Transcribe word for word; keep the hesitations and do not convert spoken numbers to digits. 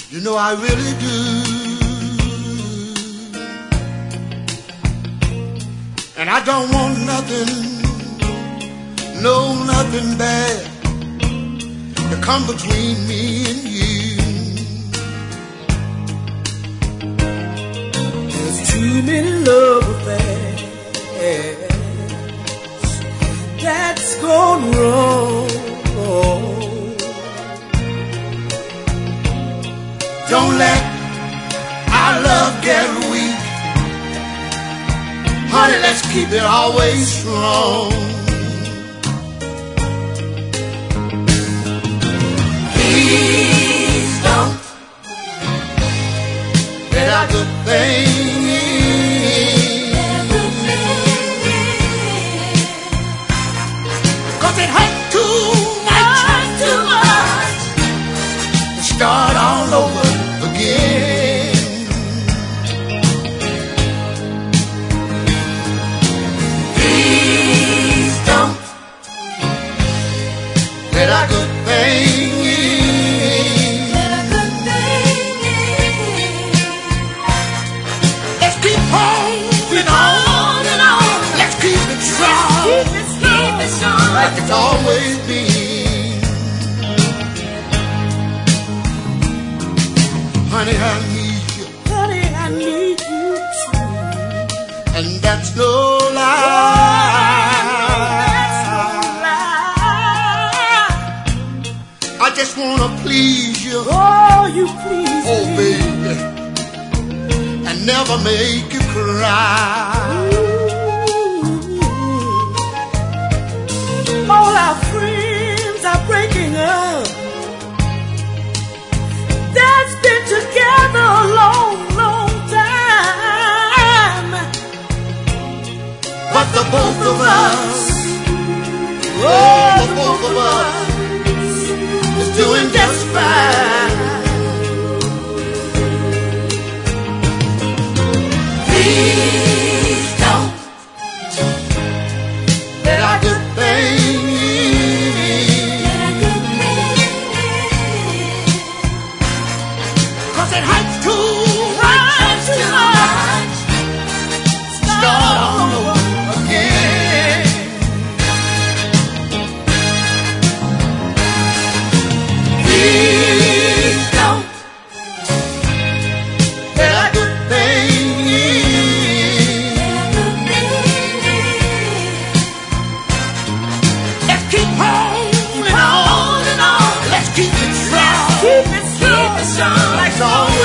You know I really do. And I don't want nothing, no nothing bad to come between me and you. There's too many love affairs that's gone wrong. Don't let our love get weak. Honey, let's keep it always strong. Please don't let our good thing in. 'Cause it hurts too much, too much to start all over again. Please don't let our good thing in. Let's keep holding on and on. Let's keep it strong, like it's always been. Honey, I need you. Honey, I need you too. And that's no lie. That's no lie. I just wanna please you, Oh, you please oh me. baby, and never make you cry. Ooh. All our friends are breaking up. That's been together a long, long time. But the both of us, oh, the both of us is doing just fine. Please don't let our good thing in. 'Cause it hurts too much, too much. Start all over again. Please don't let our good thing in. Let's keep holding on and on. Let's keep it strong, Keep it strong. like it's always